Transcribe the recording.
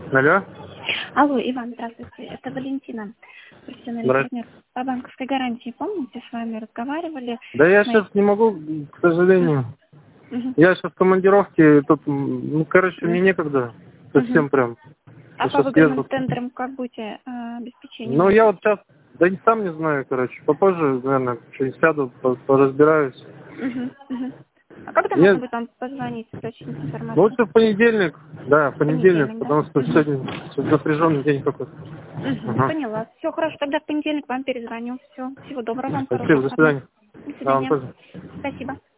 Алло? Алло, Иван, здравствуйте. Это Валентина, профессиональный партнер по банковской гарантии. Помните, с вами разговаривали? Да я сейчас не могу, к сожалению. Я сейчас в командировке, тут, мне некогда. Совсем прям. А по выигранным тендерам как будете обеспечение? Ну, я вот сейчас, да и сам не знаю, попозже, наверное, что-нибудь сяду, поразбираюсь. А когда можно будет вам позвонить, уточнить информацию? Лучше в понедельник, да, в понедельник, Да? потому что сегодня напряженный день какой-то. Поняла. Все, хорошо, тогда в понедельник вам перезвоню. Все, всего доброго вам, Спасибо, хорошего до выходных. свидания. До Да, вам свидания. тоже. Спасибо.